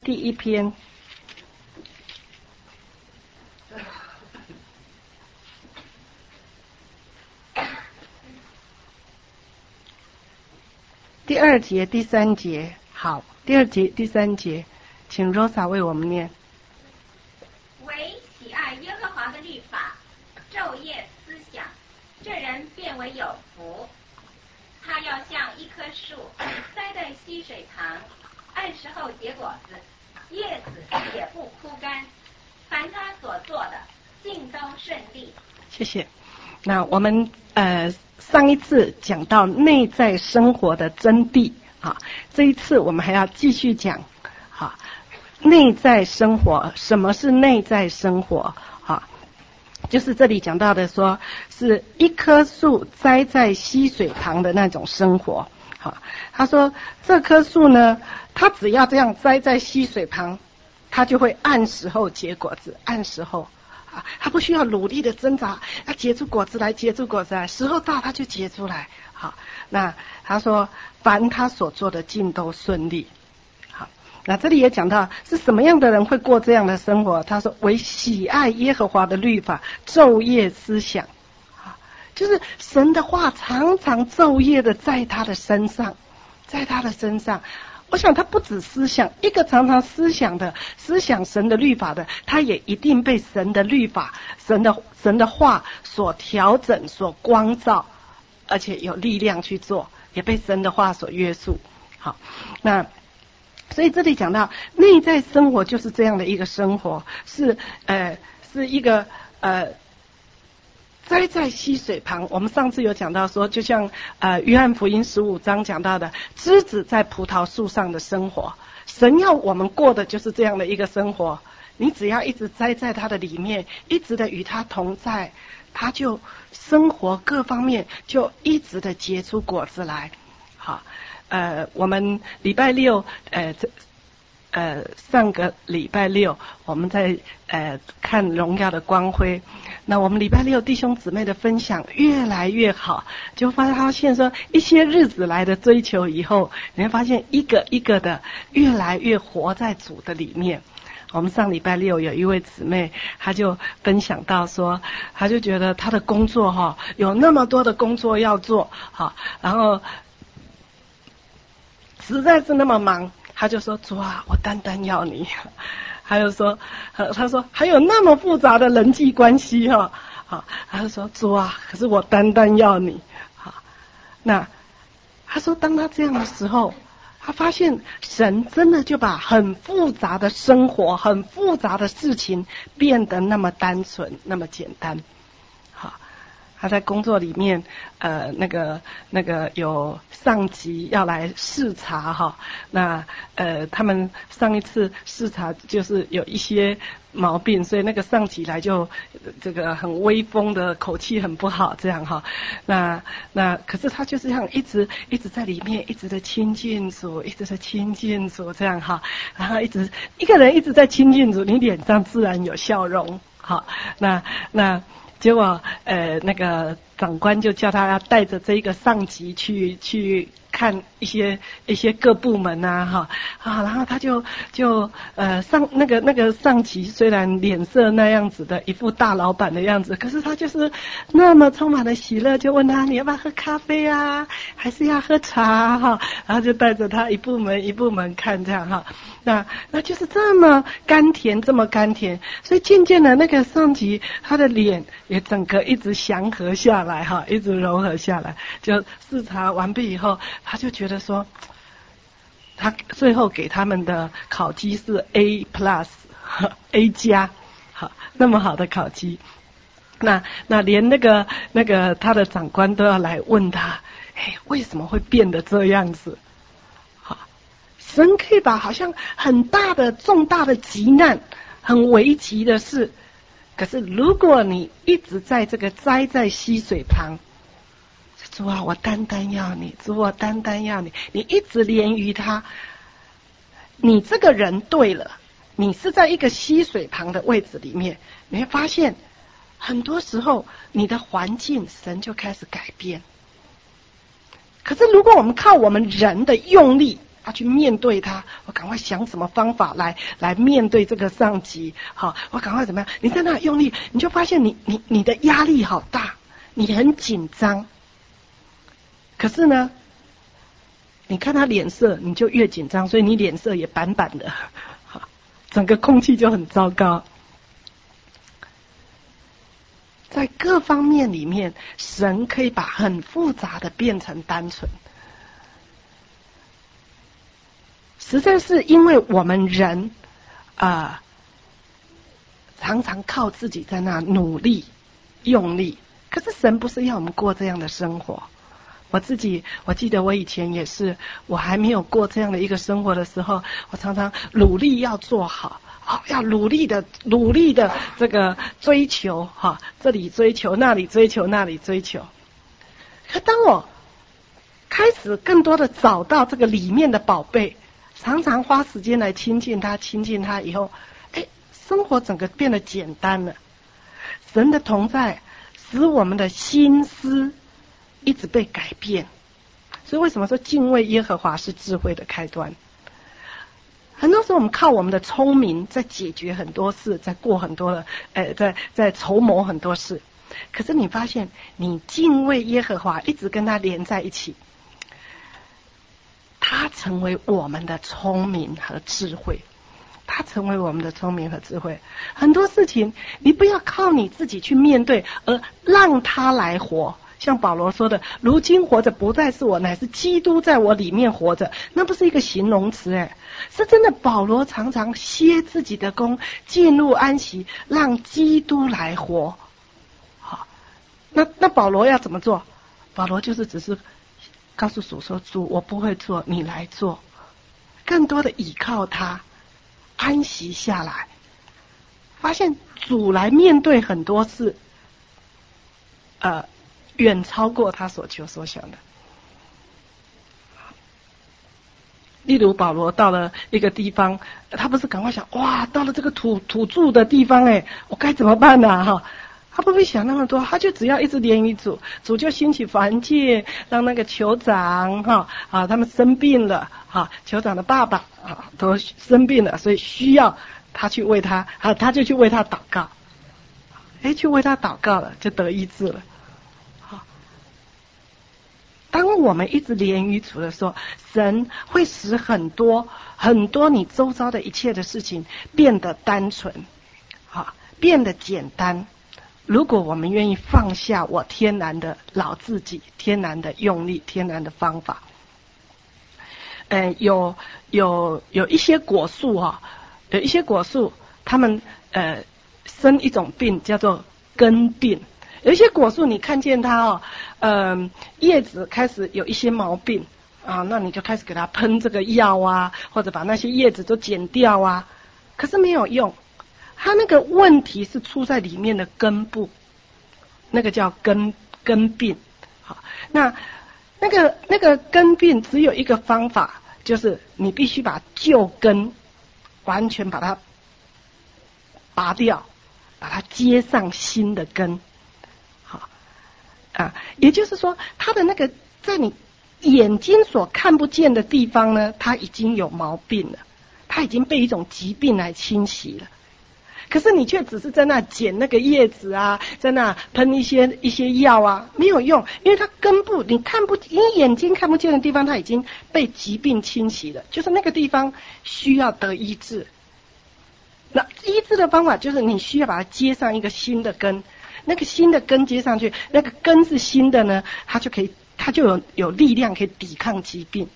第一篇。第二节、第三节，好，第二节、第三节，请 Rosa 为我们念。 唯喜爱耶和华的律法，昼夜思想，这人便为有福。他要像一棵树，栽在溪水旁，按时候结果子，叶子也不枯干。凡他所做的，尽都顺利。 谢谢。那我们上一次讲到内在生活的真谛啊，这一次我们还要继续讲啊，内在生活。什么是内在生活啊？就是这里讲到的，说是一棵树栽在溪水旁的那种生活。好，他说这棵树呢，它只要这样栽在溪水旁，它就会按时候结果子，按时候。他不需要努力的挣扎，要结出果子来，结出果子来，时候到他就结出来。好，那他说凡他所做的尽都顺利。好，那这里也讲到是什么样的人会过这样的生活。他说为喜爱耶和华的律法，昼夜思想。就是神的话常常昼夜的在他的身上，在他的身上。我想他不止思想，一个常常思想神的律法的，他也一定被神的律法、神的话所调整、所光照，而且有力量去做，也被神的话所约束。好，那所以这里讲到内在生活就是这样的一个生活，是一个栽在溪水旁。我们上次有讲到说，就像约翰福音15章讲到的，枝子在葡萄树上的生活，神要我们过的就是这样的一个生活。你只要一直栽在他的里面，一直的与他同在，他就生活各方面就一直的结出果子来。好，我们礼拜六上个礼拜六我们在看荣耀的光辉。那我们礼拜六弟兄姊妹的分享越来越好，就发现说一些日子来的追求以后，你会发现一个一个的越来越活在主的里面。我们上礼拜六有一位姊妹，她就分享到说，她就觉得她的工作有那么多的工作要做，然后实在是那么忙，她就说主啊，我单单要你。还有说，他说还有那么复杂的人际关系他就说主啊，可是我单单要你。那他说当他这样的时候，他发现神真的就把很复杂的生活、很复杂的事情变得那么单纯、那么简单。他在工作里面，那个有上级要来视察那他们上一次视察就是有一些毛病，所以那个上级来就这个很威风的口气很不好这样那可是他就是这样一直在里面一直的亲近主，一直的亲近主这样然后一个人一直在亲近主，你脸上自然有笑容。那结果那个长官就叫他要带着这一个上级去看一些各部门然后他就那个上级虽然脸色那样子的一副大老板的样子，可是他就是那么充满了喜乐，就问他你要不要喝咖啡啊，还是要喝茶然后就带着他一部门一部门看这样那就是这么甘甜，这么甘甜，所以渐渐的那个上级他的脸也整个一直祥和下来一直柔和下来。就视察完毕以后，他就觉得说，他最后给他们的考绩是 A+、A+，那么好的考绩。那连那个他的长官都要来问他，为什么会变得这样子？神可以把好像很大的重大的急难、很危急的事，可是如果你一直在这个栽在溪水旁，主啊，我单单要你，主我单单要你，你一直连于他，你这个人对了，你是在一个溪水旁的位置里面，你会发现很多时候你的环境神就开始改变。可是如果我们靠我们人的用力要去面对它，我赶快想什么方法来面对这个上级，好，我赶快怎么样？你在那用力，你就发现你的压力好大，你很紧张。可是呢，你看他脸色，你就越紧张，所以你脸色也板板的，好，整个空气就很糟糕。在各方面里面，神可以把很复杂的变成单纯。实在是因为我们人常常靠自己在那努力用力，可是神不是要我们过这样的生活。我记得我以前也是，我还没有过这样的一个生活的时候，我常常努力要做好，要努力的这个追求，这里追求那里追求那里追求。可当我开始更多的找到这个里面的宝贝，常常花时间来亲近他以后，生活整个变得简单了。神的同在使我们的心思一直被改变。所以为什么说敬畏耶和华是智慧的开端？很多时候我们靠我们的聪明在解决很多事，在过很多的在筹谋很多事。可是你发现你敬畏耶和华，一直跟他连在一起，他成为我们的聪明和智慧。他成为我们的聪明和智慧。很多事情你不要靠你自己去面对，而让他来活。像保罗说的，如今活着不再是我，乃是基督在我里面活着。那不是一个形容词，是真的。保罗常常歇自己的功，进入安息，让基督来活。好，那保罗要怎么做？保罗就是只是告诉主说，主我不会做，你来做。更多的倚靠他，安息下来，发现主来面对很多事，远超过他所求所想的。例如保罗到了一个地方，他不是赶快想，哇，到了这个土著的地方，我该怎么办呢？他不会想那么多，他就只要一直连于主，主就兴起凡界，让那个酋长他们生病了，酋长的爸爸都生病了，所以需要他去为他，他就去为他祷告，去为他祷告了，就得医治了。当我们一直连于主的时候，神会使很多你周遭的一切的事情变得单纯，变得简单。如果我们愿意放下我天然的老自己，天然的用力，天然的方法，有一些果树有一些果树，他们生一种病叫做根病。有一些果树你看见它叶子开始有一些毛病那你就开始给它喷这个药或者把那些叶子都剪掉可是没有用。它那个问题是出在里面的根部，那个叫根病。好，那个根病只有一个方法，就是你必须把旧根完全把它拔掉，把它接上新的根。好也就是说，它的那个在你眼睛所看不见的地方呢，它已经有毛病了，它已经被一种疾病来侵袭了。可是你却只是在那剪那个叶子在那喷一些药没有用，因为它根部你眼睛看不见的地方，它已经被疾病侵袭了，就是那个地方需要得医治。那医治的方法就是你需要把它接上一个新的根，那个新的根接上去，那个根是新的呢，它就有力量可以抵抗疾病。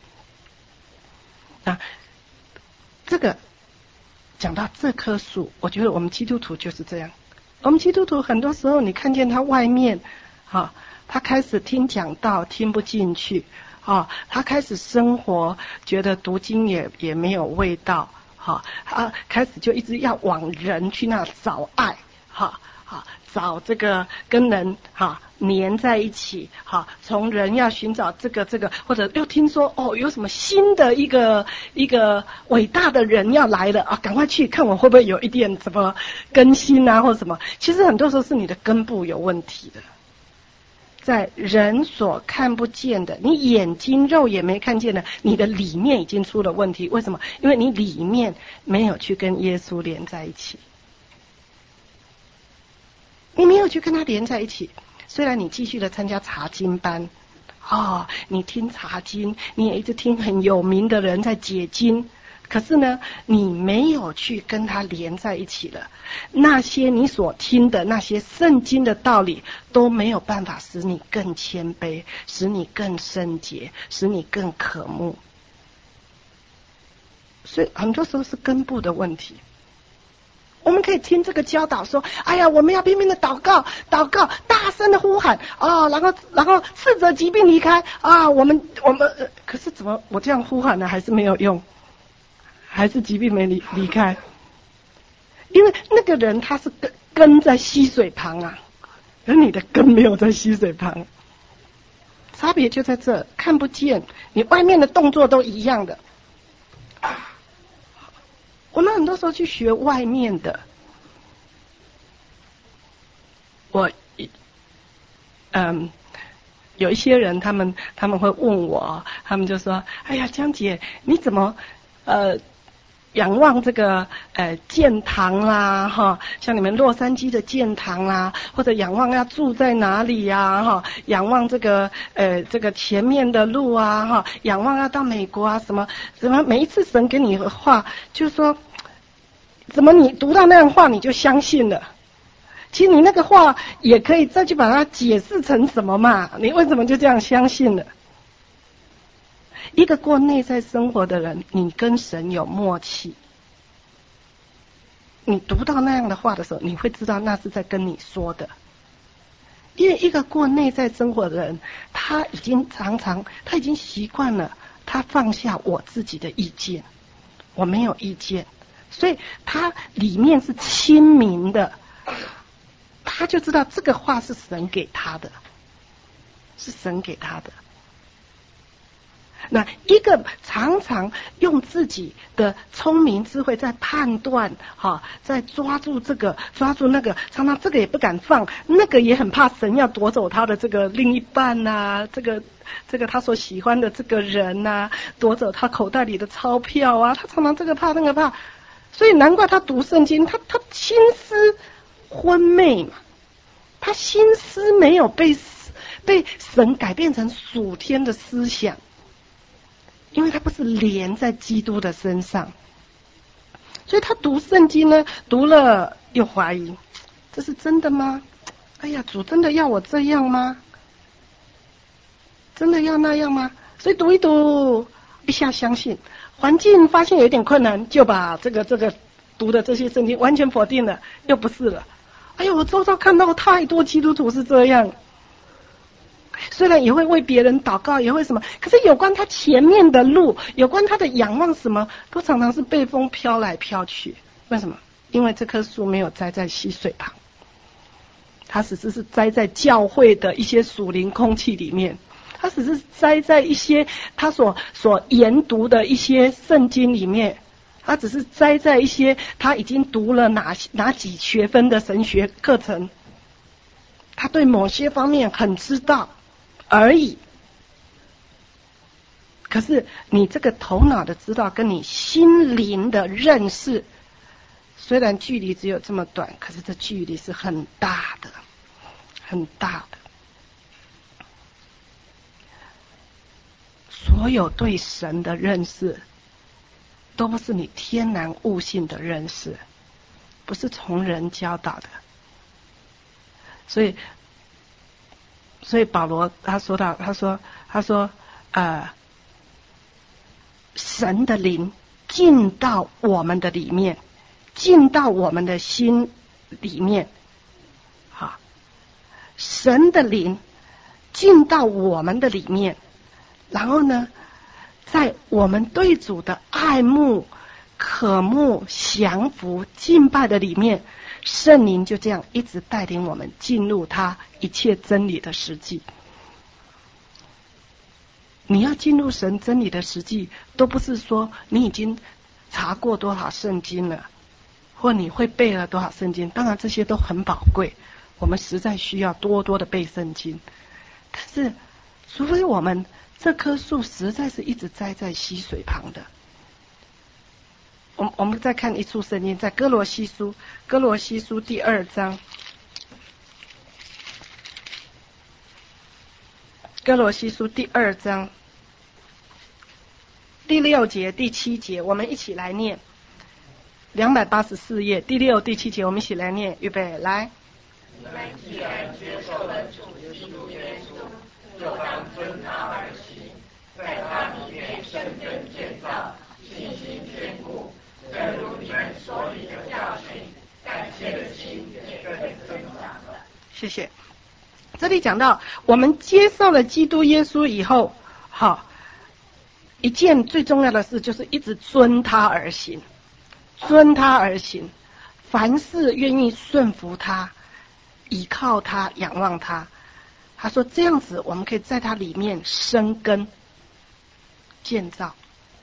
这个讲到这棵树，我觉得我们基督徒就是这样。我们基督徒很多时候你看见他外面他开始听讲道听不进去他开始生活觉得读经也没有味道他开始就一直要往人去那找爱找这个跟人黏在一起从人要寻找这个，或者又听说有什么新的一个伟大的人要来了赶快去看我会不会有一点什么更新或者什么。其实很多时候是你的根部有问题的， 在人所看不见的，你眼睛肉眼没看见的，你的里面已经出了问题。为什么？因为你里面没有去跟耶稣连在一起，你没有去跟他连在一起。虽然你继续的参加查经班，你听查经，你也一直听很有名的人在解经，可是呢，你没有去跟他连在一起了。那些你所听的那些圣经的道理，都没有办法使你更谦卑，使你更圣洁，使你更渴慕。所以很多时候是根部的问题。我们可以听这个教导说，哎呀，我们要拼命的祷告，大声的呼喊然后斥责疾病离开我们可是怎么我这样呼喊呢，还是没有用，还是疾病没离开？因为那个人他是根在溪水旁而你的根没有在溪水旁，差别就在这，看不见，你外面的动作都一样的。我们很多时候去学外面的，有一些人他们会问我，他们就说：“哎呀，江姐，你怎么仰望这个建堂啦像你们洛杉矶的建堂啦，或者仰望要住在哪里仰望这个前面的路仰望要到美国什么每一次神给你的话，就是说怎么你读到那样话你就相信了？其实你那个话也可以再去把它解释成什么嘛？你为什么就这样相信了？一个过内在生活的人，你跟神有默契。你读到那样的话的时候，你会知道那是在跟你说的。因为一个过内在生活的人，他已经习惯了，他放下我自己的意见，我没有意见，所以他里面是清明的，他就知道这个话是神给他的，是神给他的。那一个常常用自己的聪明智慧在判断在抓住这个抓住那个，常常这个也不敢放，那个也很怕神要夺走他的这个另一半这个他所喜欢的这个人夺走他口袋里的钞票他常常这个怕那个怕，所以难怪他读圣经，他心思昏昧嘛，他心思没有被神改变成属天的思想，因为他不是连在基督的身上，所以他读圣经呢，读了又怀疑，这是真的吗？哎呀，主真的要我这样吗？真的要那样吗？所以读一读，一下相信，环境发现有一点困难，就把这个读的这些圣经完全否定了，又不是了。哎呀，我周遭看到太多基督徒是这样。虽然也会为别人祷告，也会什么，可是有关他前面的路，有关他的仰望什么，都常常是被风飘来飘去。为什么？因为这棵树没有栽在溪水旁，它只是栽在教会的一些属灵空气里面，它只是栽在一些他所研读的一些圣经里面，他只是栽在一些他已经读了哪几学分的神学课程，他对某些方面很知道而已。可是你这个头脑的知道跟你心灵的认识，虽然距离只有这么短，可是这距离是很大的，很大的。所有对神的认识都不是你天然悟性的认识，不是从人教导的。所以保罗他说神的灵进到我们的里面，进到我们的心里面，神的灵进到我们的里面，然后呢，在我们对主的爱慕、渴慕、降服、敬拜的里面，圣灵就这样一直带领我们进入他一切真理的实际。你要进入神真理的实际，都不是说你已经查过多少圣经了，或你会背了多少圣经，当然这些都很宝贵，我们实在需要多多的背圣经。 但是除非我们这棵树实在是一直栽在溪水旁的。我们再看一处圣经，在哥罗西书第2章，哥罗西书第2章第6节、第7节，我们一起来念。284页第6、第7节，我们一起来念。预备，来。 你们既然接受了主基督耶稣，就当遵他而行，在他里面生根建造，信心坚固，正如你们所领的教训，感谢的心也更增长了。 谢谢。这里讲到，我们接受了基督耶稣以后，好，一件最重要的事就是一直遵他而行，遵他而行，凡事愿意顺服他，依靠他，仰望他。他说这样子我们可以在他里面生根建造。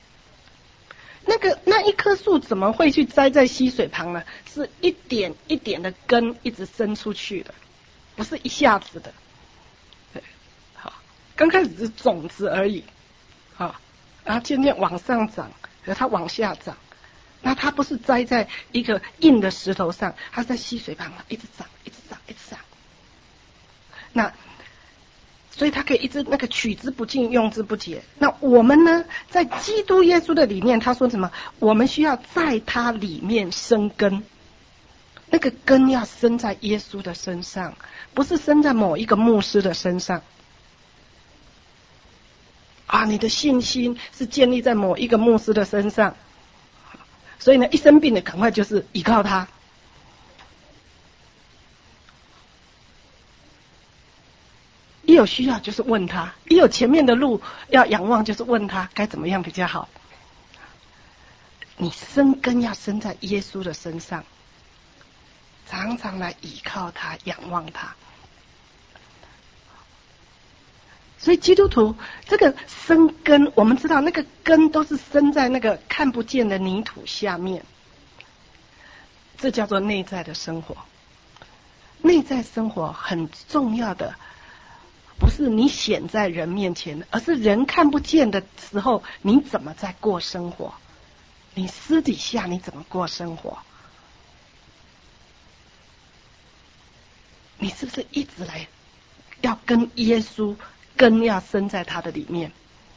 那一棵树怎么会去栽在溪水旁呢？是一点一点的根一直伸出去的，不是一下子的。对，好，刚开始是种子而已，好，然后渐渐往上长，然后它往下长。那它不是栽在一个硬的石头上，它是在溪水旁一直长，一直长，一直长。那所以它可以一直那个取之不尽，用之不竭。那我们呢，在基督耶稣的里面，他说什么？我们需要在他里面生根，那个根要生在耶稣的身上，不是生在某一个牧师的身上。啊，你的信心是建立在某一个牧师的身上，所以呢，一生病的赶快就是依靠他。一有需要就是问他，一有前面的路要仰望就是问他该怎么样比较好。你生根要生在耶稣的身上，常常来依靠他，仰望他。所以基督徒这个生根，我们知道那个根都是生在那个看不见的泥土下面，这叫做内在的生活。内在生活很重要的不是你显在人面前的，而是人看不见的时候，你怎么在过生活？你私底下你怎么过生活？你是不是一直来要跟耶稣根要生在他的里面？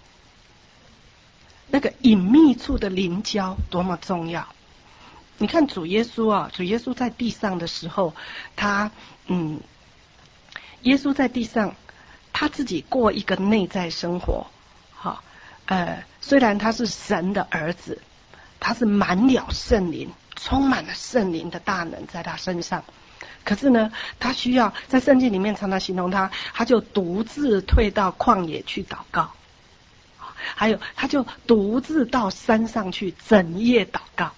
那个隐秘处的灵交多么重要！你看主耶稣啊，主耶稣在地上的时候，耶稣在地上。他自己过一个内在生活，好，虽然他是神的儿子，他是满了圣灵，充满了圣灵的大能在他身上，可是呢，他需要在圣经里面常常形容他就独自退到旷野去祷告，还有他就独自到山上去整夜祷告。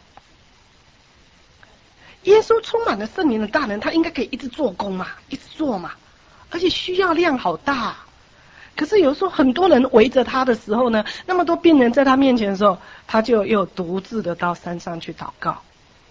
耶稣充满了圣灵的大能，他应该可以一直做工嘛，一直做嘛。而且需要量好大，可是有时候很多人围着他的时候呢，那么多病人在他面前的时候，他就又独自的到山上去祷告。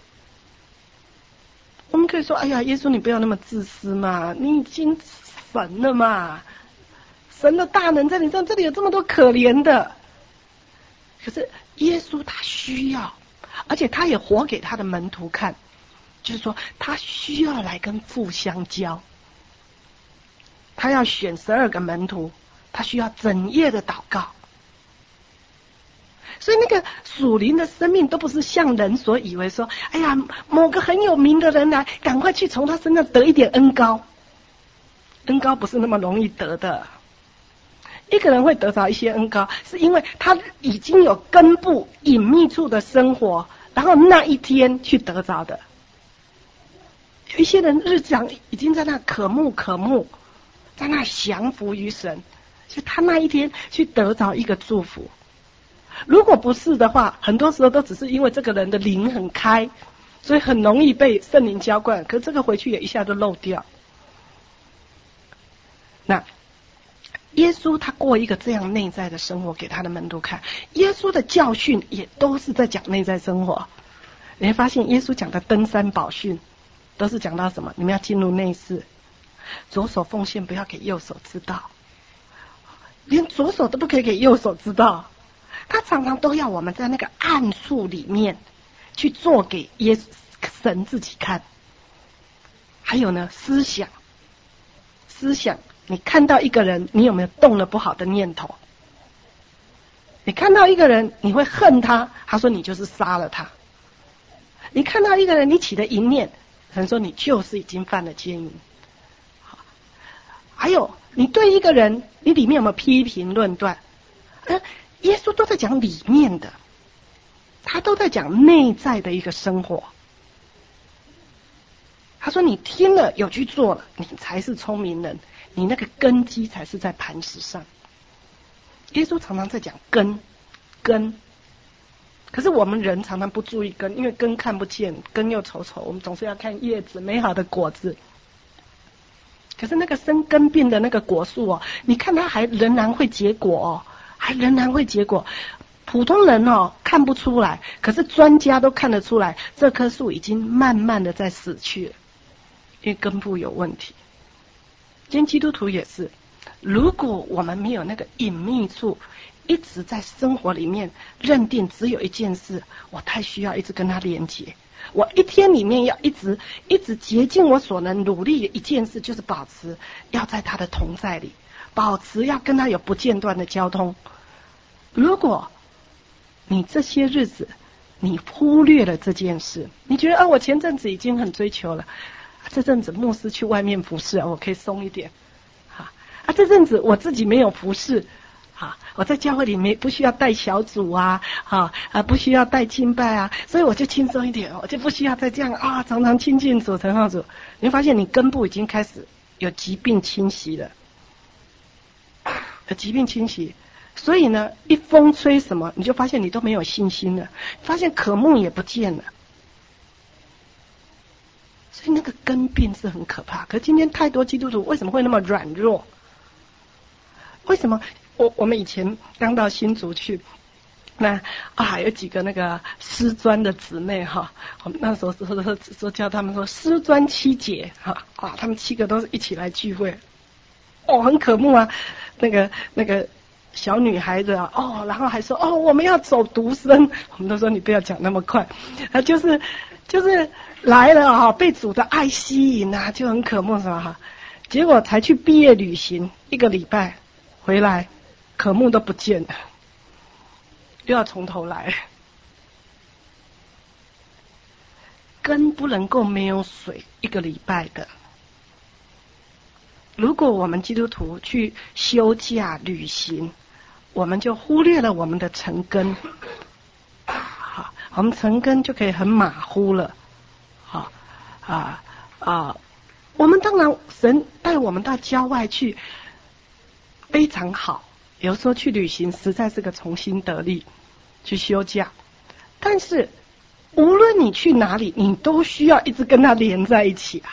我们可以说，哎呀，耶稣你不要那么自私嘛，你已经神了嘛，神的大能在你身上，这里有这么多可怜的。可是耶稣他需要，而且他也活给他的门徒看，就是说他需要来跟父相交。他要选12个门徒，他需要整夜的祷告。所以那个属灵的生命都不是像人所以为说，哎呀，某个很有名的人来，赶快去从他身上得一点恩膏。恩膏不是那么容易得的。一个人会得着一些恩膏，是因为他已经有根部隐秘处的生活，然后那一天去得着的。有一些人日常已经在那渴慕，在那降服于神，所以他那一天去得着一个祝福。如果不是的话，很多时候都只是因为这个人的灵很开，所以很容易被圣灵浇灌，可是这个回去也一下就漏掉。那耶稣他过一个这样内在的生活给他的门徒看，耶稣的教训也都是在讲内在生活。你会发现耶稣讲的登山宝训都是讲到什么？你们要进入内室，左手奉献不要给右手知道， 连左手都不可以给右手知道。他常常都要我们在那个暗处里面去做给神自己看。还有呢，思想，你看到一个人，你有没有动了不好的念头？你看到一个人，你会恨他，他说你就是杀了他。你看到一个人，你起的淫念，神说你就是已经犯了奸淫。还有，你对一个人，你里面有没有批评论断？耶稣都在讲里面的，他都在讲内在的一个生活。他说你听了有去做了，你才是聪明人，你那个根基才是在磐石上。耶稣常常在讲根，可是我们人常常不注意根，因为根看不见，根又丑丑，我们总是要看叶子，美好的果子。可是那个生根病的那个果树哦，你看它还仍然会结果哦，还仍然会结果。普通人哦看不出来，可是专家都看得出来，这棵树已经慢慢的在死去了，因为根部有问题。今天基督徒也是，如果我们没有那个隐秘处，一直在生活里面认定只有一件事，我太需要一直跟他连结，我一天里面要一直竭尽我所能努力的一件事，就是保持要在他的同在里，保持要跟他有不间断的交通。如果你这些日子你忽略了这件事，你觉得我前阵子已经很追求了，这阵子牧师去外面服侍我可以松一点，这阵子我自己没有服侍，我在教会里不需要带小组不需要带敬拜啊，所以我就轻松一点，我就不需要再这样常常亲近主承号主。你会发现你根部已经开始有疾病侵袭了，有疾病侵袭。所以呢，一风吹什么，你就发现你都没有信心了，发现渴慕也不见了。所以那个根病是很可怕。可是今天太多基督徒为什么会那么软弱？为什么我们以前刚到新竹去，那有几个那个师专的姊妹我们那时候说叫他们说师专7姐他们7个都是一起来聚会，很渴慕啊，那个小女孩子然后还说我们要走独身，我们都说你不要讲那么快，就是来了被主的爱吸引就很渴慕什么结果才去毕业旅行1个礼拜回来，渴慕都不见了，又要从头来。根不能够没有水1个礼拜的。如果我们基督徒去休假旅行，我们就忽略了我们的成根，我们成根就可以很马虎了。我们当然神带我们到郊外去非常好，有时候去旅行实在是个重新得力，去休假。但是无论你去哪里，你都需要一直跟他连在一起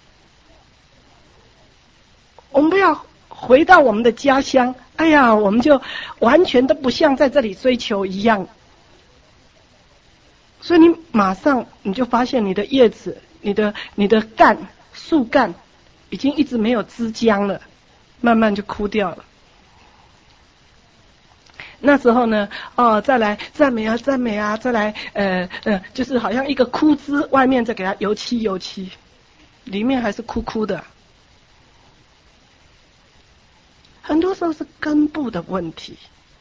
我们不要回到我们的家乡，我们就完全都不像在这里追求一样。所以你马上你就发现你的叶子，你的树干已经一直没有枝浆了，慢慢就枯掉了。那时候呢，再来赞美啊，再来就是好像一个枯枝，外面再给它油漆，里面还是枯枯的。很多时候是根部的问题。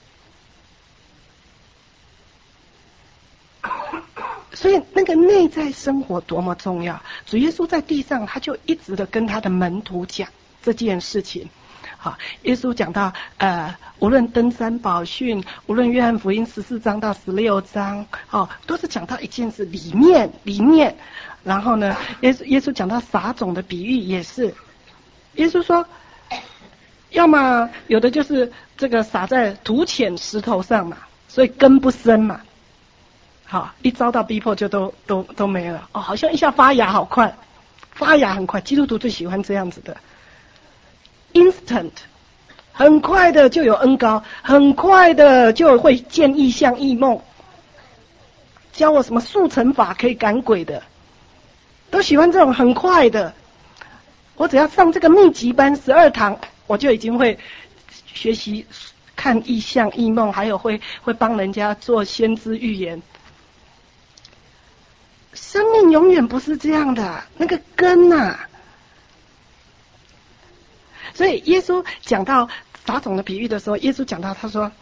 所以那个内在生活多么重要，主耶稣在地上他就一直的跟他的门徒讲这件事情。耶稣讲到无论登山宝训，无论约翰福音14章到16章都是讲到一件事里面。然后呢，耶稣讲到撒种的比喻也是，耶稣说要么有的就是这个撒在土浅石头上嘛，所以根不深嘛，一遭到逼迫就都没了。好像一下发芽好快，发芽很快，基督徒最喜欢这样子的 instant， 很快的就有恩膏，很快的就会见异象异梦，教我什么速成法可以赶鬼的，都喜欢这种很快的。我只要上这个密集班12堂，我就已经会学习看异象、异梦，还有会帮人家做先知预言。生命永远不是这样的，那个根啊。所以耶稣讲到撒种的比喻的时候，耶稣讲到他说，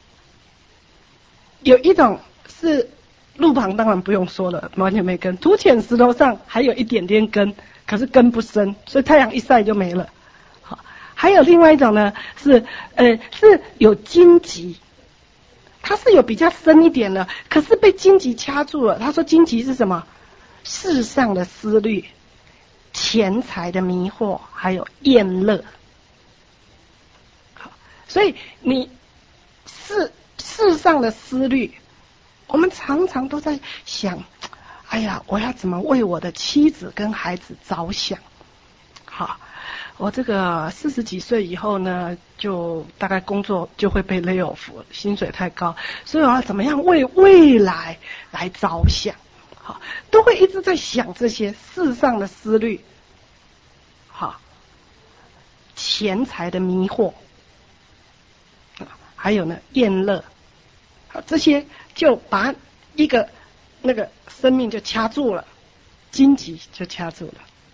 有一种是路旁，当然不用说了，完全没根；土浅石头上还有一点点根，可是根不深，所以太阳一晒就没了。好，还有另外一种呢，是有荆棘，它是有比较深一点的，可是被荆棘掐住了。他说荆棘是什么？世上的思虑、钱财的迷惑，还有厌乐。好，所以你世上的思虑，我们常常都在想，哎呀，我要怎么为我的妻子跟孩子着想？好，我这个40几岁以后呢，就大概工作就会被 lay off， 薪水太高，所以我要怎么样为未来来着想？好，都会一直在想这些世上的思虑，好，钱财的迷惑，还有呢厌乐，好，这些就把一个那个生命就掐住了，荆棘就掐住了。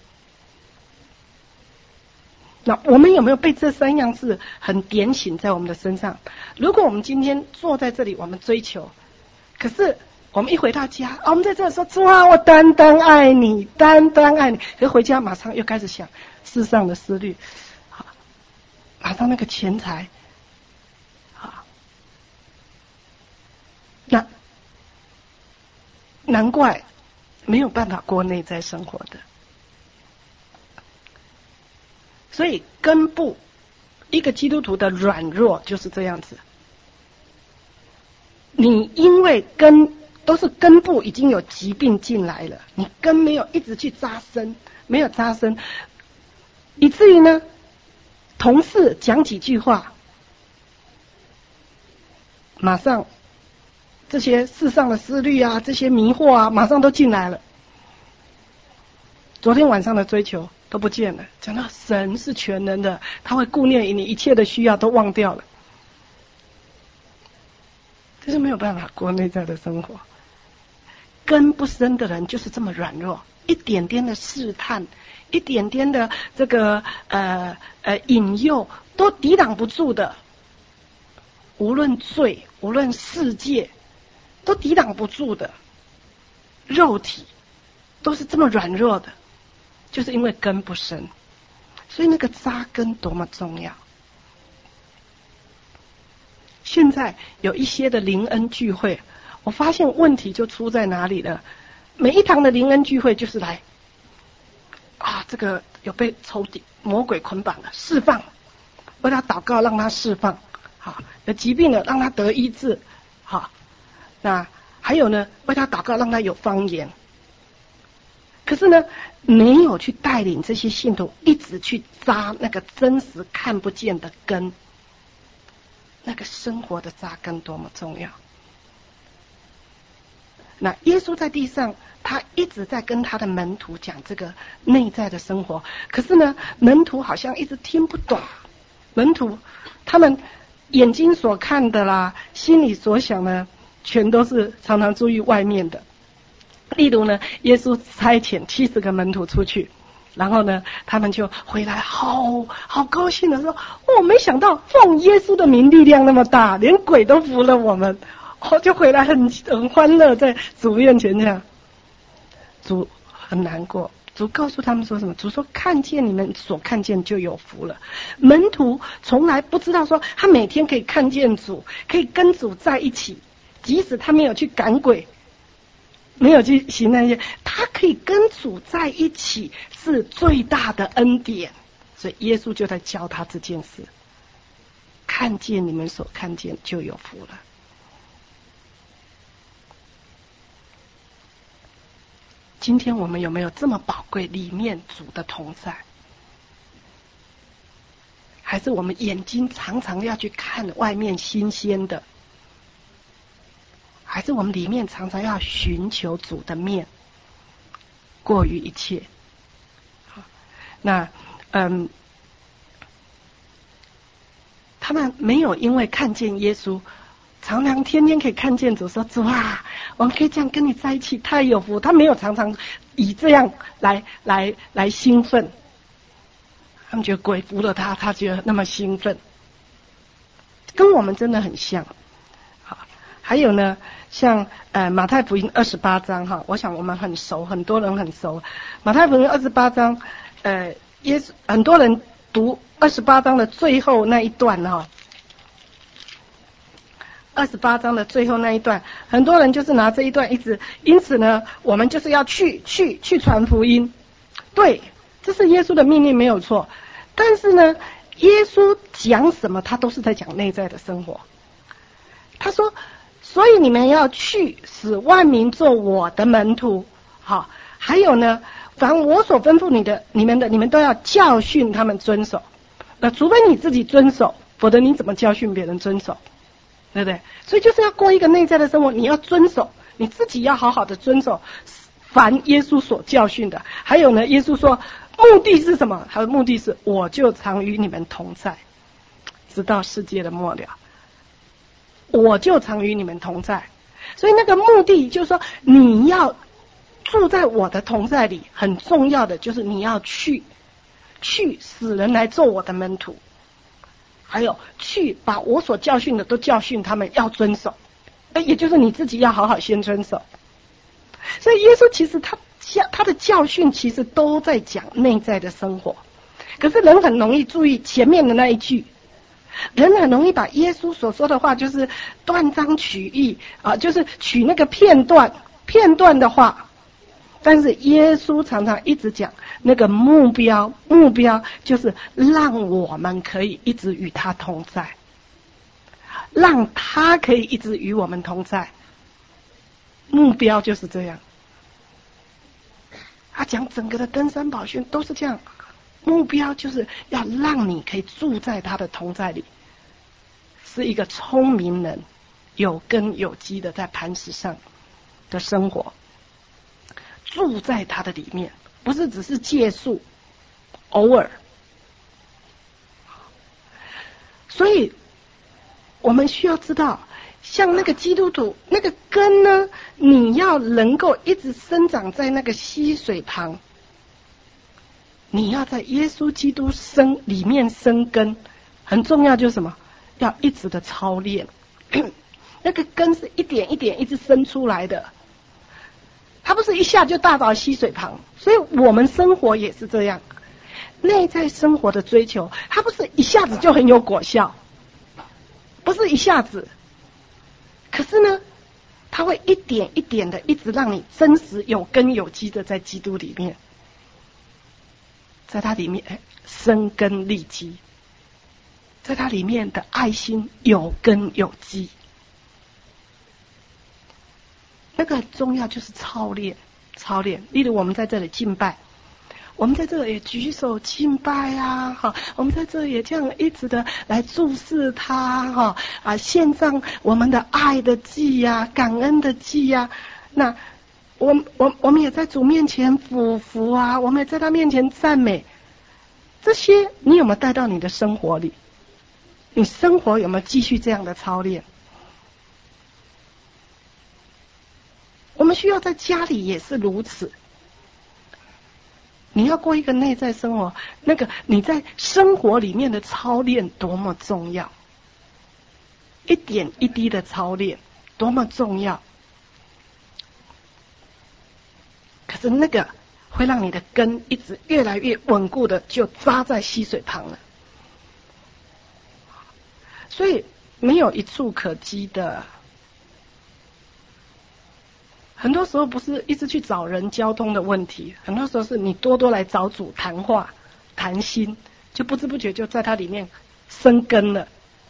那我们有没有被这3样事很点醒在我们的身上？如果我们今天坐在这里，我们追求，可是我们一回到家，我们在这里说主啊，我单单爱你，单单爱你。可是回家马上又开始想世上的思虑，好，马上那个钱财，好，那难怪没有办法过内在生活的。所以根部，一个基督徒的软弱就是这样子。你因为都是根部已经有疾病进来了，你根没有一直去扎深，没有扎深，以至于呢，同事讲几句话，马上这些世上的思虑啊，这些迷惑啊，马上都进来了。昨天晚上的追求都不见了，讲到神是全能的，他会顾念你一切的需要都忘掉了，这是没有办法过内在的生活。根不深的人就是这么软弱，一点点的试探，一点点的这个引诱都抵挡不住的，无论罪，无论世界，都抵挡不住的，肉体都是这么软弱的，就是因为根不深。所以那个扎根多么重要。现在有一些的灵恩聚会，我发现问题就出在哪里了。每一堂的灵恩聚会就是来这个有被魔鬼捆绑了，释放，为他祷告让他释放，好，有疾病了让他得医治，好，那还有呢，为他祷告让他有方言。可是呢，没有去带领这些信徒一直去扎那个真实看不见的根，那个生活的扎根多么重要。那耶稣在地上，他一直在跟他的门徒讲这个内在的生活，可是呢，门徒好像一直听不懂。门徒他们眼睛所看的啦，心里所想呢，全都是常常注意外面的。例如呢，耶稣差遣70个门徒出去，然后呢，他们就回来，好高兴的说：“没想到奉耶稣的名力量那么大，连鬼都服了我们。”就回来很欢乐，在主面前这样。主很难过，主告诉他们说什么？主说：“看见你们所看见就有福了。”门徒从来不知道说，他每天可以看见主，可以跟主在一起，即使他没有去赶鬼，没有去行那些，他可以跟主在一起，是最大的恩典。所以耶稣就在教他这件事：看见你们所看见就有福了。今天我们有没有这么宝贵里面主的同在？还是我们眼睛常常要去看外面新鲜的？还是我们里面常常要寻求主的面，过于一切？他他们没有因为看见耶稣，常常天天可以看见主，说主啊，我们可以这样跟你在一起，太有福。他没有常常以这样来兴奋，他们觉得鬼服了他，他觉得那么兴奋，跟我们真的很像。好，还有呢，像马太福音28章哈，我想我们很熟，很多人很熟。马太福音28章，耶稣很多人读28章的最后那一段哈。28章的最后那一段，很多人就是拿这一段一直，因此呢，我们就是要去传福音。对，这是耶稣的命令没有错。但是呢，耶稣讲什么，他都是在讲内在的生活。他说，所以你们要去，使万民做我的门徒。好，还有呢，凡我所吩咐你们都要教训他们遵守。除非你自己遵守，否则你怎么教训别人遵守？对不对？所以就是要过一个内在的生活，你要遵守，你自己要好好的遵守凡耶稣所教训的。还有呢，耶稣说目的是什么？他的目的是我就常与你们同在，直到世界的末了。我就常与你们同在，所以那个目的就是说，你要住在我的同在里，很重要的就是你要去使人来做我的门徒。还有去把我所教训的都教训他们，要遵守，也就是你自己要好好先遵守。所以耶稣其实他的教训其实都在讲内在的生活，可是人很容易注意前面的那一句，人很容易把耶稣所说的话就是断章取义啊，就是取那个片段的话。但是耶稣常常一直讲那个目标就是让我们可以一直与他同在，让他可以一直与我们同在，目标就是这样。他讲整个的登山宝训都是这样，目标就是要让你可以住在他的同在里，是一个聪明人，有根有基的在磐石上的生活，住在他的里面，不是只是借宿，偶尔。所以我们需要知道，像那个基督徒那个根呢，你要能够一直生长在那个溪水旁，你要在耶稣基督里面生根，很重要就是什么？要一直的操练。那个根是一点一点一直生出来的，它不是一下就大到溪水旁。所以我们生活也是这样，内在生活的追求，它不是一下子就很有果效，不是一下子，可是呢，它会一点一点的一直让你真实有根有基的在基督里面，在它里面生根立基，在它里面的爱心有根有基。那个很重要，就是操练。例如我们在这里敬拜，我们在这里也举手敬拜啊，哈，我们在这里也这样一直的来注视他，哈啊，献上我们的爱的祭呀，感恩的祭呀。那我们也在主面前俯伏啊，我们也在他面前赞美。这些你有没有带到你的生活里？你生活有没有继续这样的操练？我们需要在家里也是如此。你要过一个内在生活，那个你在生活里面的操练多么重要，一点一滴的操练多么重要。可是那个会让你的根一直越来越稳固的就扎在溪水旁了，所以没有一处可及的。很多时候不是一直去找人交通的问题，很多时候是你多多来找主谈话谈心，就不知不觉就在他里面生根了。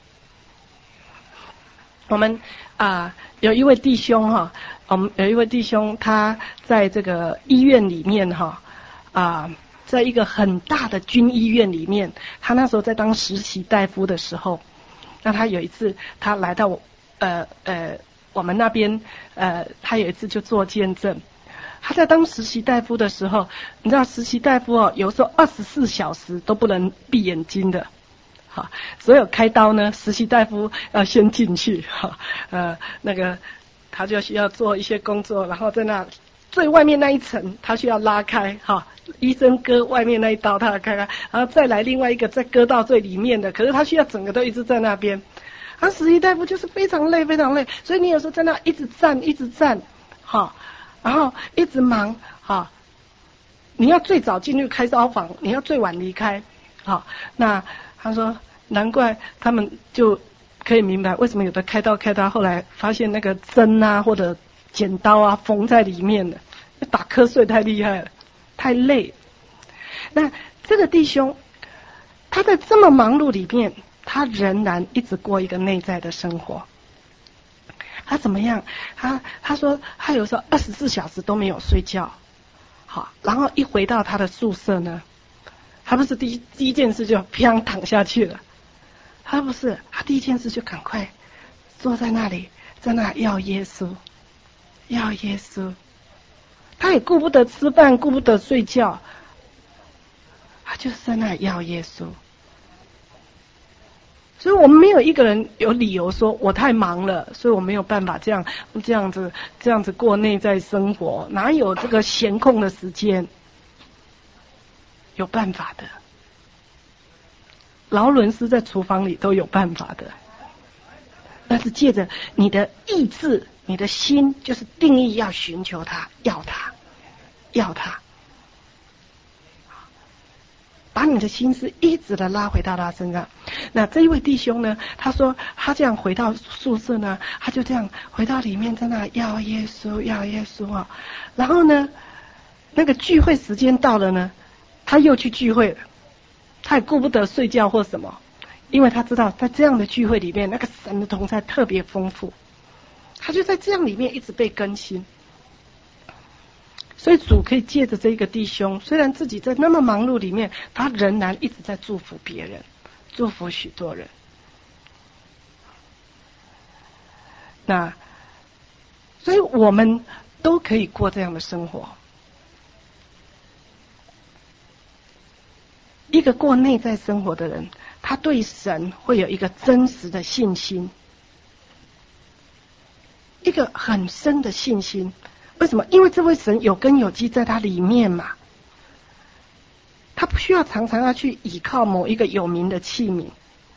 我们有一位弟兄哈，我们有一位弟兄，他在这个医院里面哈在一个很大的军医院里面，他那时候在当实习大夫的时候，那他有一次他来到我们那边他有一次就做见证，他在当实习大夫的时候，你知道实习大夫有时候24小时都不能闭眼睛的， 好，所有开刀呢，实习大夫要先进去，哈，那个他就需要做一些工作，然后在那最外面那一层，他需要拉开，哈，医生割外面那一刀，他要开开，然后再来另外一个再割到最里面的，可是他需要整个都一直在那边，实习大夫就是非常累，非常累，所以你有时候在那一直站，哈，然后一直忙，哈，你要最早进去开刀房，你要最晚离开，好，那他说难怪他们就可以明白为什么有的开刀后来发现那个针啊或者剪刀啊缝在里面了，打瞌睡太厉害了，太累。那这个弟兄他在这么忙碌里面，他仍然一直过一个内在的生活。他怎么样？他说他有时候24小时都没有睡觉，好，然后一回到他的宿舍呢，他不是第一件事就砰躺下去了，他不是，他第一件事就赶快坐在那里，在那要耶稣，要耶稣，他也顾不得吃饭，顾不得睡觉，他就是在那要耶稣。所以我们没有一个人有理由说我太忙了，所以我没有办法这样子过内在生活，哪有这个闲空的时间？有办法的，劳伦斯在厨房里都有办法的，但是借着你的意志，你的心就是定义要寻求他，要他，把你的心思一直的拉回到他身上。那这一位弟兄呢，他说他这样回到宿舍呢，他就这样回到里面，在那要耶稣啊。然后呢，那个聚会时间到了呢，他又去聚会了，他也顾不得睡觉或什么，因为他知道在这样的聚会里面，那个神的同在特别丰富，他就在这样里面一直被更新。所以主可以借着这个弟兄，虽然自己在那么忙碌里面，他仍然一直在祝福别人，祝福许多人。那所以我们都可以过这样的生活。一个过内在生活的人，他对神会有一个真实的信心，一个很深的信心。为什么？因为这位神有根有基在他里面嘛，他不需要常常要去依靠某一个有名的器皿，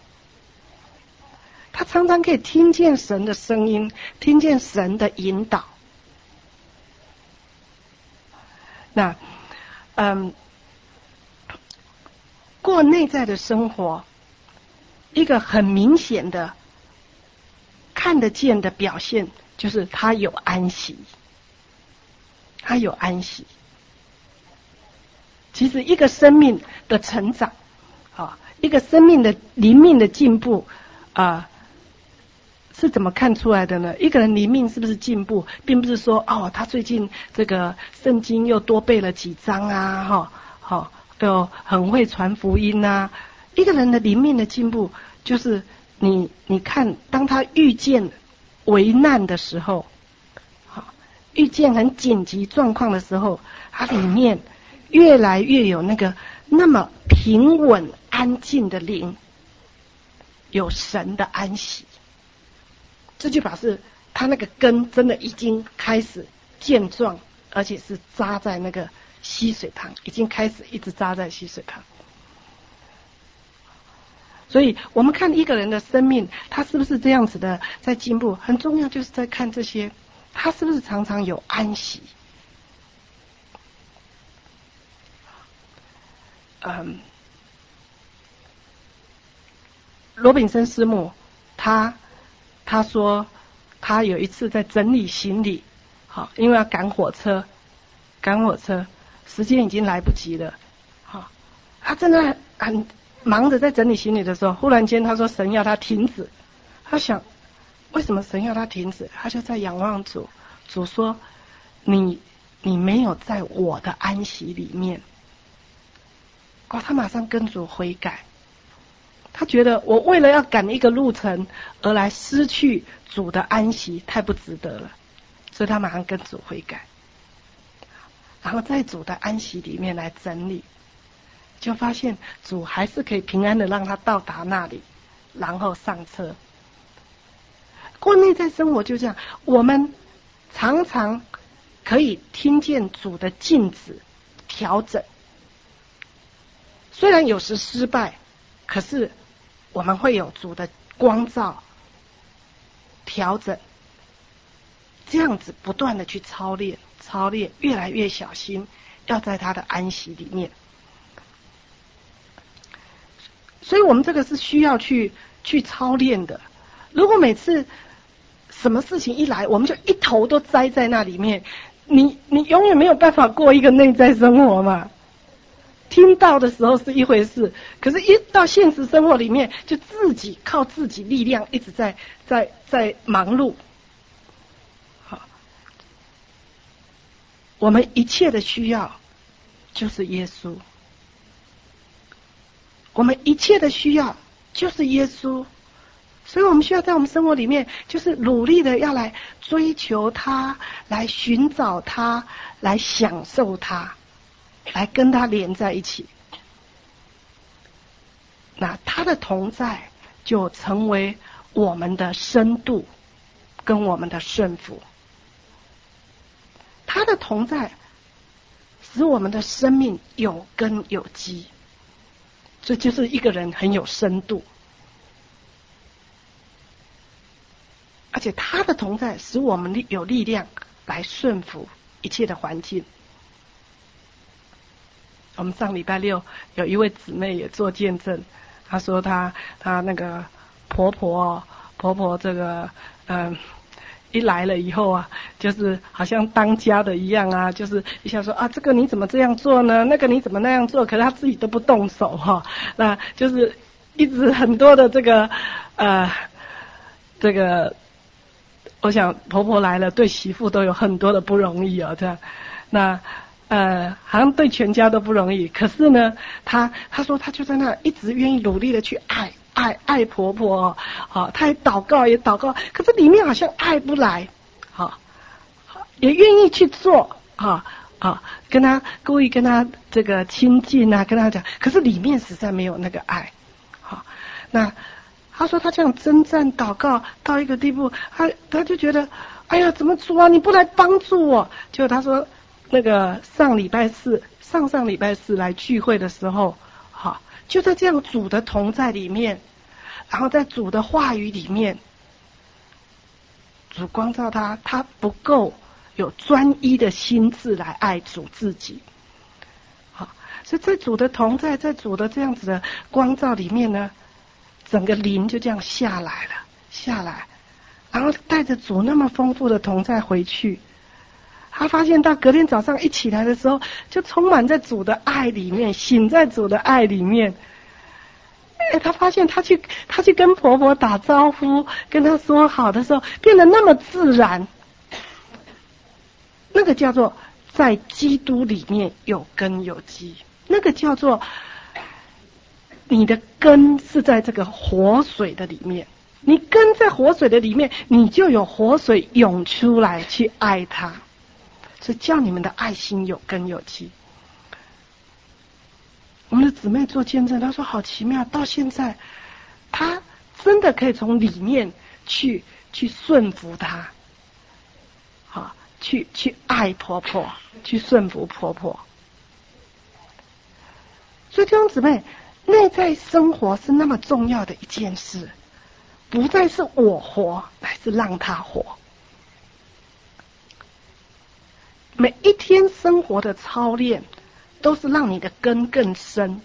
他常常可以听见神的声音，听见神的引导。那过内在的生活，一个很明显的看得见的表现，就是他有安息。他有安息。其实一个生命的成长，一个生命的灵命的进步是怎么看出来的呢？一个人灵命是不是进步，并不是说他最近这个圣经又多背了几章啊，都很会传福音啊。一个人的灵命的进步，就是你看，当他遇见危难的时候，遇见很紧急状况的时候，他里面越来越有那么平稳安静的灵，有神的安息。这就表示他那个根真的已经开始健壮，而且是扎在那个溪水旁，已经开始一直扎在溪水旁。所以我们看一个人的生命，他是不是这样子的在进步，很重要，就是在看这些，他是不是常常有安息。罗炳森师母他说他有一次在整理行李，因为要赶火车，时间已经来不及了，他真的很忙着在整理行李的时候，忽然间他说神要他停止。他想为什么神要他停止？他就在仰望主，主说你没有在我的安息里面。他马上跟主悔改，他觉得我为了要赶一个路程而来失去主的安息，太不值得了，所以他马上跟主悔改，然后在主的安息里面来整理。 就发现主还是可以平安的让他到达那里，然后上车。过内在生活就这样，我们常常可以听见主的禁止调整，虽然有时失败，可是我们会有主的光照调整，这样子不断的去操练，越来越小心，要在他的安息里面。所以我们这个是需要去操练的。如果每次什么事情一来，我们就一头都栽在那里面，你永远没有办法过一个内在生活嘛。听到的时候是一回事，可是一到现实生活里面，就自己靠自己力量一直在忙碌。好，我们一切的需要就是耶稣，我们一切的需要就是耶稣，所以我们需要在我们生活里面，就是努力的要来追求他，来寻找他，来享受他，来跟他连在一起。那他的同在就成为我们的深度跟我们的顺服，他的同在使我们的生命有根有基，这就是一个人很有深度。而且他的同在使我们有力量来顺服一切的环境。我们上礼拜六有一位姊妹也做见证，她说她那个婆婆这个一来了以后啊，就是好像当家的一样啊，就是一下说啊，这个你怎么这样做呢？那个你怎么那样做？可是她自己都不动手哈，那就是一直很多的这个我想婆婆来了，对媳妇都有很多的不容易哦，这样，那好像对全家都不容易。可是呢，她说她就在那一直愿意努力的去爱婆婆，好，她也祷告，可是里面好像爱不来，好，也愿意去做，跟她故意跟她这个亲近啊，跟她讲，可是里面实在没有那个爱，好，那。他说他这样征战祷告到一个地步，他就觉得，哎呀，怎么主啊，你不来帮助我？结果他说，那个上礼拜四来聚会的时候，好，就在这样主的同在里面，然后在主的话语里面，主光照他不够有专一的心智来爱主自己，好，所以在主的同在，在主的这样子的光照里面呢。整个灵就这样下来，然后带着主那么丰富的同在回去，他发现到隔天早上一起来的时候，就充满在主的爱里面，醒在主的爱里面。他发现他去跟婆婆打招呼，跟她说好的时候，变得那么自然。那个叫做在基督里面有根有基，那个叫做。你的根是在这个活水的里面，你根在活水的里面，你就有活水涌出来去爱他，所以叫你们的爱心有根有基。我们的姊妹做见证，她说好奇妙，到现在她真的可以从里面去顺服她，好，去爱婆婆，去顺服婆婆。所以弟兄姊妹，内在生活是那么重要的一件事，不再是我活，乃是让他活。每一天生活的操练，都是让你的根更深。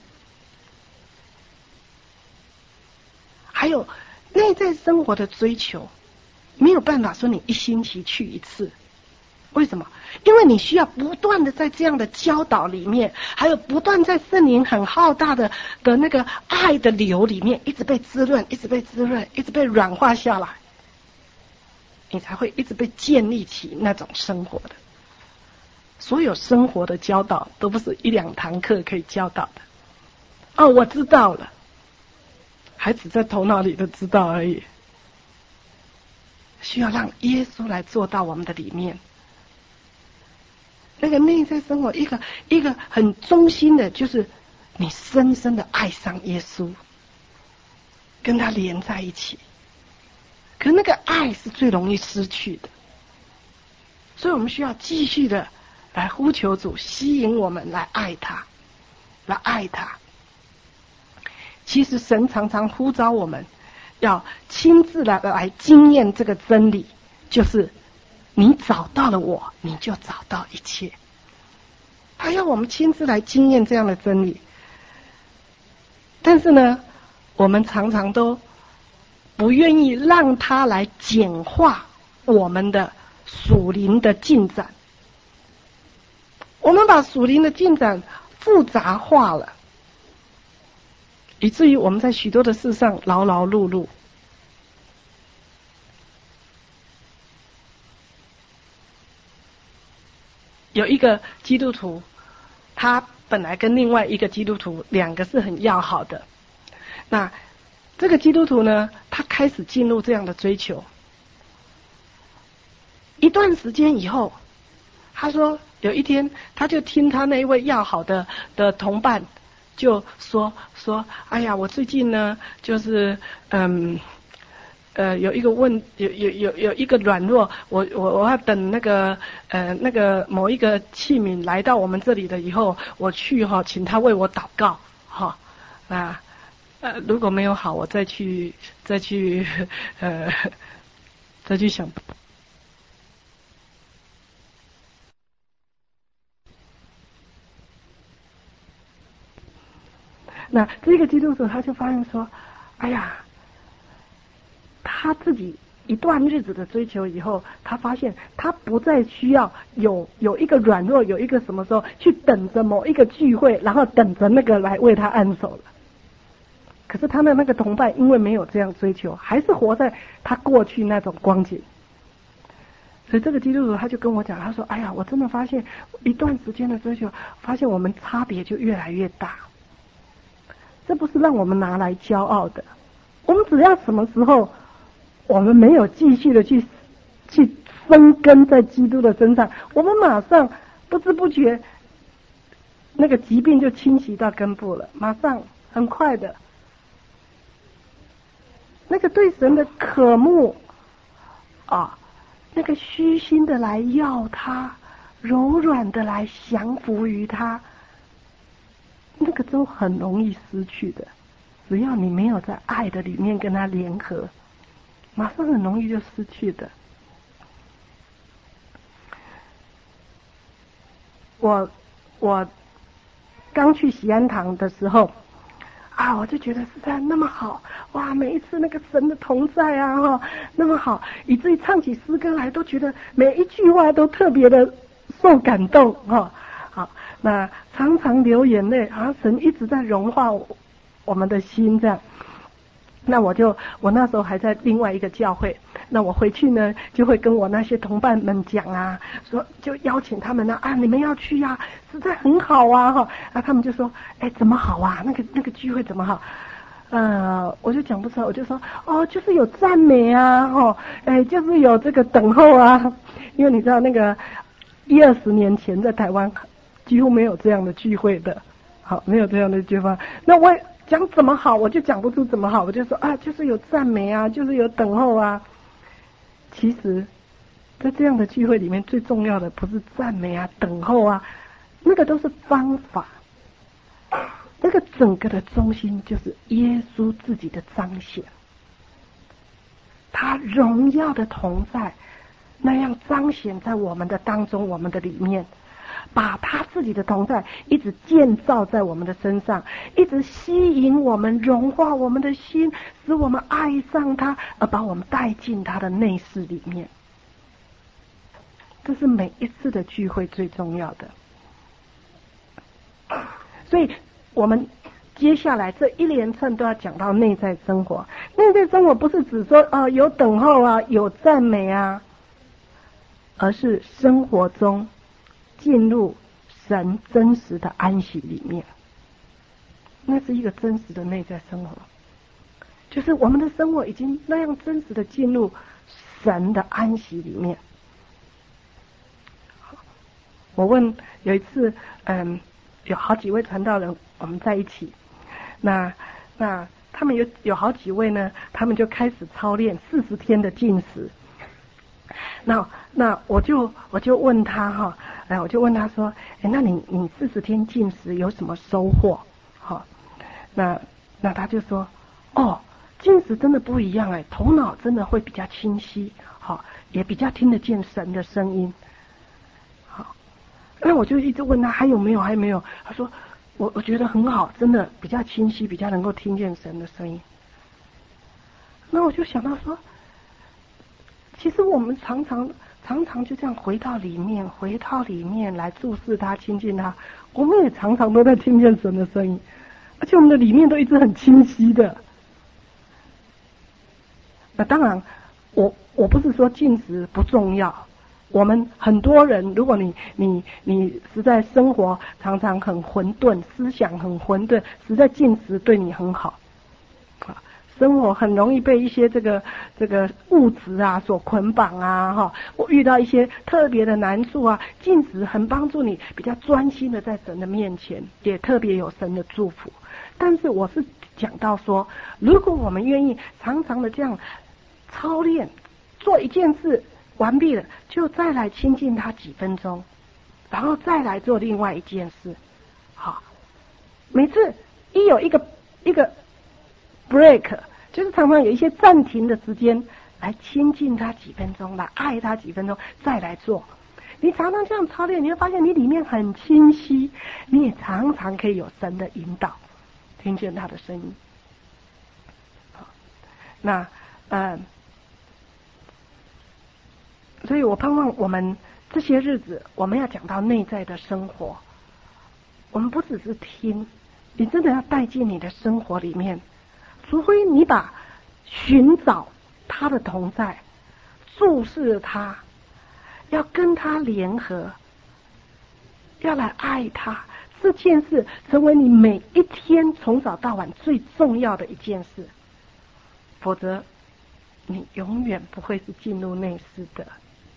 还有内在生活的追求，没有办法说你一星期去一次。为什么？因为你需要不断的在这样的教导里面，还有不断在圣灵很浩大的那个爱的流里面，一直被滋润，一直被软化下来，你才会一直被建立起那种生活的。所有生活的教导都不是一两堂课可以教导的。哦，我知道了，还只在头脑里的知道而已。需要让耶稣来做到我们的里面。那个内在生活，一个很中心的，就是你深深的爱上耶稣，跟他连在一起。可那个爱是最容易失去的，所以我们需要继续的来呼求主，吸引我们来爱他，来爱他。其实神常常呼召我们要亲自来经验这个真理，就是你找到了我，你就找到一切。他要我们亲自来经验这样的真理，但是呢，我们常常都不愿意让他来简化我们的属灵的进展。我们把属灵的进展复杂化了，以至于我们在许多的事上劳劳碌碌。有一个基督徒，他本来跟另外一个基督徒两个是很要好的。那这个基督徒呢，他开始进入这样的追求。一段时间以后，他说有一天他就听他那一位要好的同伴就说，哎呀，我最近呢就是有一个有一个软弱，我要等那个某一个器皿来到我们这里了以后，我去请他为我祷告如果没有好，我再去想。那这个基督徒他就发现说，哎呀，他自己一段日子的追求以后，他发现他不再需要有一个软弱，有一个什么时候去等着某一个聚会，然后等着那个来为他按手了。可是他的那个同伴因为没有这样追求，还是活在他过去那种光景。所以这个基督徒他就跟我讲，他说，哎呀，我真的发现一段时间的追求，发现我们差别就越来越大。这不是让我们拿来骄傲的，我们只要什么时候我们没有继续的去生根在基督的身上，我们马上不知不觉那个疾病就侵袭到根部了，马上很快的。那个对神的渴慕那个虚心的来要他，柔软的来降服于他，那个都很容易失去的。只要你没有在爱的里面跟他联合，马上很容易就失去的。我刚去喜安堂的时候我就觉得实在那么好，哇，每一次那个神的同在那么好，以至于唱起诗歌来都觉得每一句话都特别的受感动好，那常常流眼泪，好像神一直在融化我们的心这样。那我那时候还在另外一个教会，那我回去呢就会跟我那些同伴们讲说就邀请他们你们要去实在很好他们就说怎么好那个聚会怎么好？我就讲不出来，我就说就是有赞美就是有这个等候因为你知道那个10-20年前在台湾几乎没有这样的聚会的，没有这样的聚会。那我讲怎么好，我就讲不出怎么好，我就说就是有赞美就是有等候其实在这样的聚会里面，最重要的不是赞美等候那个都是方法，那个整个的中心就是耶稣自己的彰显，他荣耀的同在那样彰显在我们的当中，我们的里面，把他自己的同在一直建造在我们的身上，一直吸引我们，融化我们的心，使我们爱上他，而把我们带进他的内室里面。这是每一次的聚会最重要的。所以我们接下来这一连串都要讲到内在生活。内在生活不是指说有等候有赞美而是生活中进入神真实的安息里面，那是一个真实的内在生活，就是我们的生活已经那样真实的进入神的安息里面。我问有一次有好几位传道人我们在一起，那他们有好几位呢，他们就开始操练40天的禁食。那我就问他哈，我就问他说，那你40天禁食有什么收获？好，那他就说，禁食真的不一样头脑真的会比较清晰，好，也比较听得见神的声音。好，那我就一直问他还有没有，他说我觉得很好，真的比较清晰，比较能够听见神的声音。那我就想到说，其实我们常常就这样回到里面来注视他、亲近他，我们也常常都在听见神的声音，而且我们的里面都一直很清晰的。那当然，我不是说禁食不重要，我们很多人，如果你实在生活常常很混沌，思想很混沌，实在禁食对你很好。生活很容易被一些这个物质啊所捆绑啊，我遇到一些特别的难处啊，禁食很帮助你比较专心的在神的面前，也特别有神的祝福。但是我是讲到说，如果我们愿意常常的这样操练，做一件事完毕了，就再来亲近他几分钟，然后再来做另外一件事。好，每次一有一个break， 就是常常有一些暂停的时间，来亲近他几分钟，来爱他几分钟，再来做。你常常这样操练，你会发现你里面很清晰，你也常常可以有神的引导，听见他的声音。好，那所以我盼望我们这些日子，我们要讲到内在的生活，我们不只是听，你真的要带进你的生活里面。除非你把寻找他的同在，注视他，要跟他联合，要来爱他，这件事成为你每一天从早到晚最重要的一件事，否则你永远不会是进入内室的。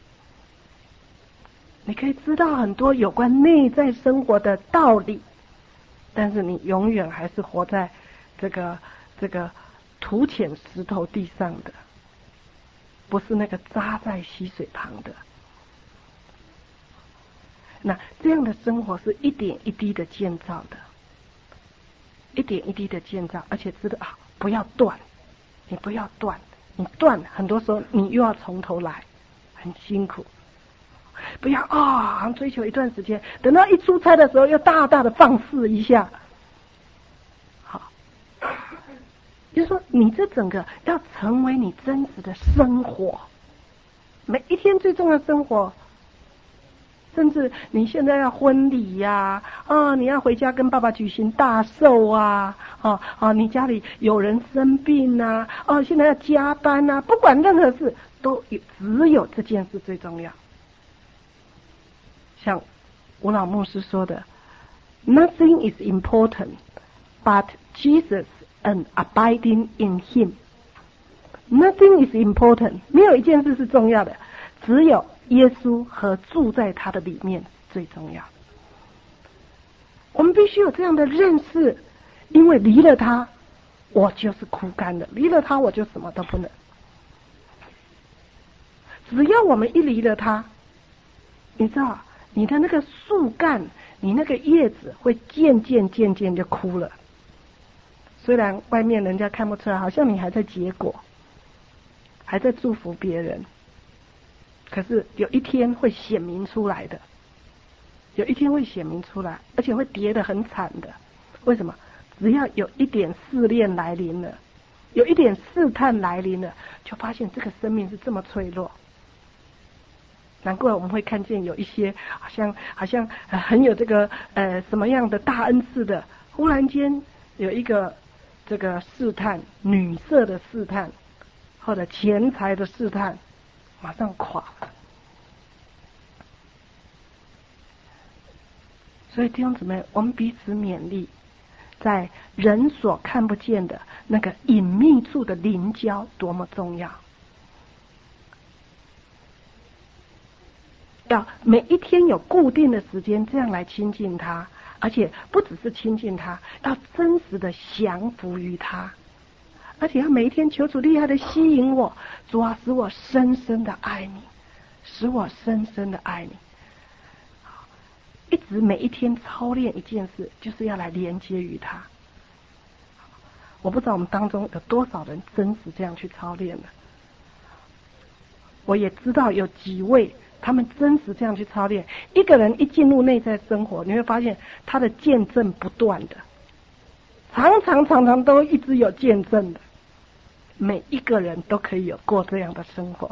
你可以知道很多有关内在生活的道理，但是你永远还是活在这个土浅石头地上的，不是那个扎在溪水旁的。那这样的生活是一点一滴的建造的，一点一滴的建造，而且知道不要断，你不要断，你断很多时候你又要从头来，很辛苦。不要好像追求一段时间，等到一出差的时候又大大的放肆一下。好，就是说你这整个要成为你真实的生活，每一天最重要的生活，甚至你现在要婚礼呀，你要回家跟爸爸举行大寿啊，你家里有人生病啊，现在要加班啊，不管任何事都只有这件事最重要。像吴老牧师说的 ，Nothing is important but Jesus and abiding in Him. Nothing is important， 没有一件事是重要的，只有耶稣和住在他的里面最重要。我们必须有这样的认识，因为离了他，我就是枯干的；离了他，我就什么都不能。只要我们一离了他，你知道，你的那个树干，你那个叶子会渐渐就枯了。虽然外面人家看不出来，好像你还在结果，还在祝福别人，可是有一天会显明出来的，有一天会显明出来，而且会跌得很惨的。为什么？只要有一点试炼来临了，有一点试探来临了，就发现这个生命是这么脆弱。难怪我们会看见有一些好像很有这个什么样的大恩赐的，忽然间有一个这个试探，女色的试探，或者钱财的试探，马上垮了。所以弟兄姊妹，我们彼此勉励，在人所看不见的那个隐秘处的灵交多么重要。要每一天有固定的时间这样来亲近他， 而且不只是亲近他，要真实的降服于他，而且要每一天求主厉害的吸引我，主啊，使我深深的爱你，使我深深的爱你。一直每一天操练一件事，就是要来连接于他。我不知道我们当中有多少人真实这样去操练了。我也知道有几位他们真实这样去操练。一个人一进入内在生活，你会发现他的见证不断的，常常都一直有见证的。每一个人都可以有过这样的生活。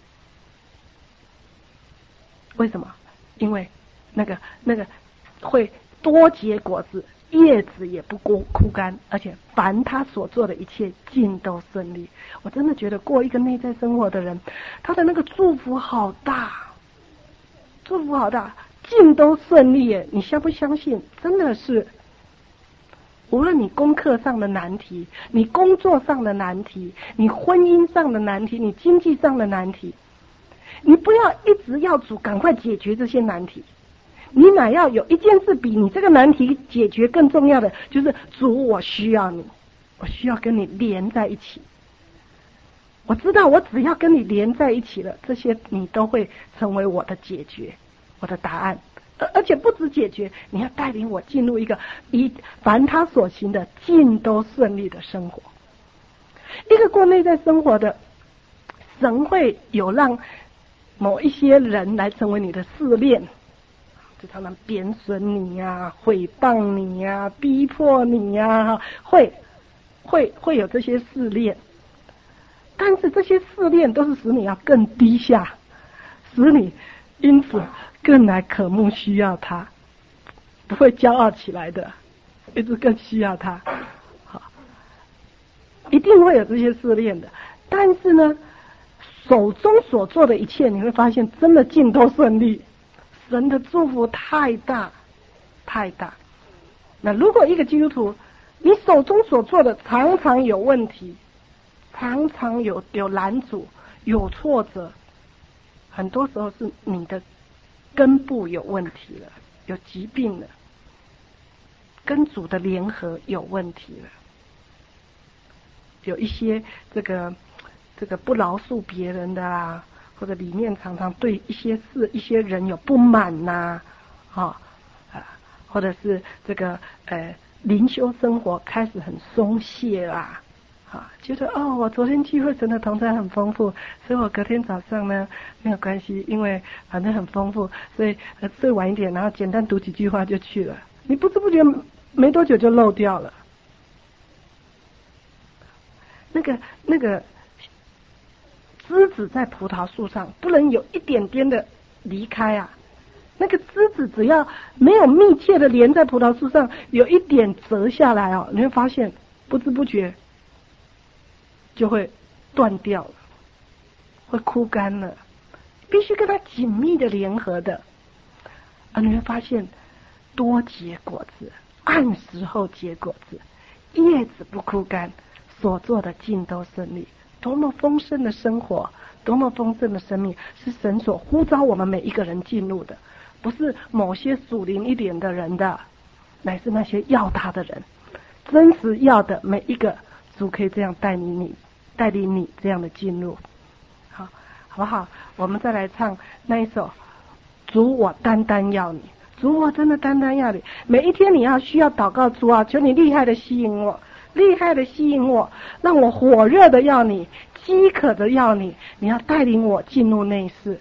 为什么？因为那个会多结果子，叶子也不枯干，而且凡他所做的一切尽都顺利。我真的觉得过一个内在生活的人，他的那个祝福好大，祝福好大，尽都顺利耶！你相不相信？真的是，无论你功课上的难题，你工作上的难题，你婚姻上的难题，你经济上的难题，你不要一直要主赶快解决这些难题，你乃要有一件事比你这个难题解决更重要的，就是主，我需要你，我需要跟你连在一起。我知道我只要跟你连在一起了，这些你都会成为我的解决，我的答案。而且不止解决，你要带领我进入一个凡他所行的尽都顺利的生活。一个过内在生活的，神会有让某一些人来成为你的试炼，就常常贬损你呀、毁谤你呀、逼迫你呀，会有这些试炼。但是这些试炼都是使你要更低下，使你因此更来渴慕需要他，不会骄傲起来的，一直更需要他。好，一定会有这些试炼的。但是呢，手中所做的一切，你会发现真的尽都顺利，神的祝福太大太大。那如果一个基督徒，你手中所做的常常有问题，常常有拦阻，有挫折，很多时候是你的根部有问题了，有疾病了，跟主的联合有问题了，有一些这个不饶恕别人的啊，或者里面常常对一些事、一些人有不满呐，或者是这个灵修生活开始很松懈啦。觉得我昨天聚会神的同在很丰富，所以我隔天早上呢没有关系，因为反正很丰富，所以睡晚一点，然后简单读几句话就去了。你不知不觉没多久就漏掉了。那个枝子在葡萄树上不能有一点点的离开啊，那个枝子只要没有密切的连在葡萄树上，有一点折下来你会发现不知不觉就会断掉了，会枯干了，必须跟它紧密的联合的，你会发现多结果子，按时候结果子，叶子不枯干，所做的尽都顺利。多么丰盛的生活，多么丰盛的生命，是神所呼召我们每一个人进入的，不是某些属灵一点的人的，乃是那些要他的人，真实要的每一个，主可以这样带领你这样的进入。好不好？我们再来唱那一首主，我单单要你。主，我真的单单要你。每一天你需要祷告，主啊，求你厉害的吸引我，厉害的吸引我，让我火热的要你，饥渴的要你，你要带领我进入内室。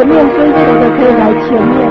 前面追求的可以来前面。